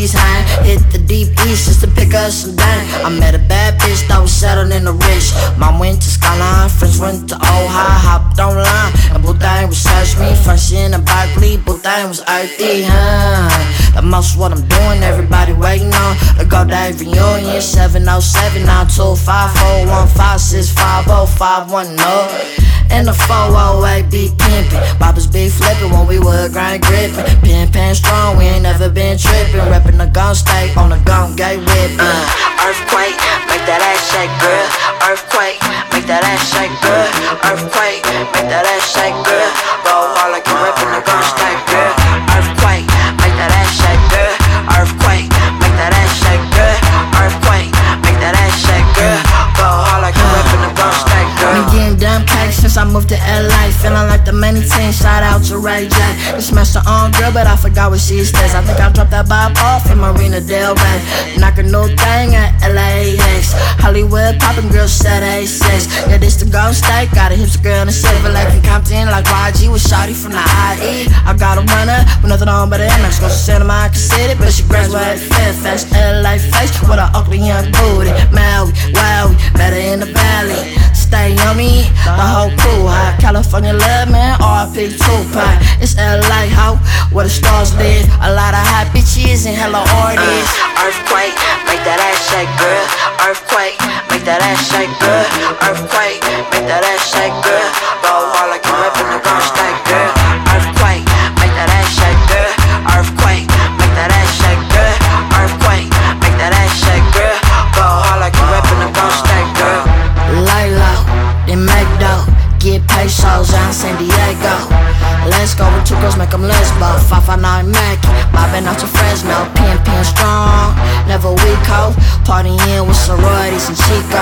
G's hang. Hit the deep east just to pick up some dang. I met a bad bitch that was settled in the rich. Mom went to Skyline, friends went to Old High. Hopped online, and Boudin researched me. First in a Berkeley, Boudin was earthy, The most what I'm doing, everybody waiting on the Goday reunion. 707 925 415 650 510. And the 408 be pimpin', Boppers be flippin' when we would grind grippin'. Pin pan strong, we ain't never been trippin'. Reppin' the gun state on the gun gate whippin'. Earthquake, make that ass shake, girl. Earthquake, make that ass shake, girl. Earthquake, make that ass shake, girl. Roll hard like you reppin' the gun state, girl. Earthquake, make that ass shake, girl. Earthquake, make that ass shake, girl. Earthquake, make that ass shake, girl. Roll hard like you reppin' the gun state, girl. Been getting dumb cakes since I moved to LA. Feeling like the many teens, shout out to Ray J. This master on girl, but I forgot what she says. I think I dropped that bob off in Marina Del Rey. Knock a new thing at LAX. Hollywood poppin' girl said A6. Yeah, this the Golden State. Got a hipster girl in the Silver Lake in Compton like YG with Shawty from the IE. I got a runner with nothing on but an MX. Go to Santa Monica City, but she graduated fifth. Fast LA face with an ugly young booty. Maui, wowie, better in the valley. Stay on me, the whole crew high. California love, man, RP Tupac. It's LA, ho, where the stars live. A lot of hot bitches and hella artists. Earthquake, make that ass shake, girl. Earthquake, make that ass shake, girl. Earthquake, make that ass shake, girl. Roll hard like you reppin' the gun state, girl. Earthquake, make that ass shake, girl. Earthquake, make that ass shake, girl. Earthquake, make that ass shake, girl. Roll hard like you reppin' the gun state, girl. Lay low, then make dough. Get pesos out in San Diego. Let's go with two girls, make them lesbo. 559 Mac, mobbing out to Fresno. Pin strong, never weak ho. Partying with sororities and Chico.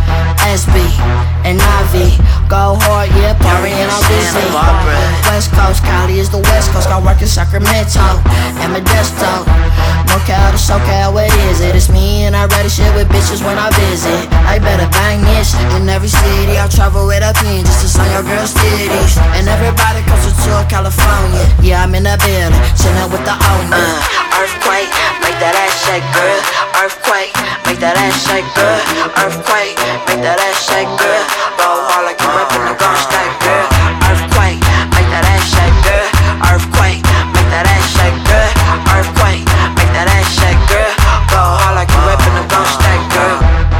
SB and Ivy, go hard, yeah, partying on Disney. West Coast, Cali is the West Coast. Got work in Sacramento and Modesto. NorCal to SoCal, what is it? It's me and I ready shit with bitches when I visit. I better bang this in every city. I travel with a pin just to sign your girl's titties. And everybody comes to tour California. Yeah, I'm in the building, chillin' with the owner. Earthquake, make that ass shake, girl. Earthquake, make that ass shake, girl. Earthquake, make that ass shake, girl. Roll hard like you reppin' the gun state, girl. Earthquake, make that ass shake, girl. Earthquake, make that ass shake, girl. Earthquake, make that ass shake, girl. Roll hard like you reppin' the gun state, girl.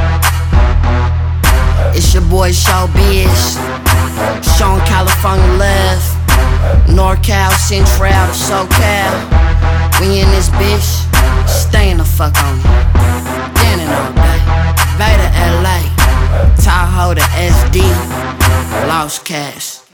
It's your boy Showbiz, showing California love. NorCal, Central to SoCal. We in this bitch, stayin' the fuck on me. Standing all day. Bay to LA, Tahoe to SD, Lost Cash.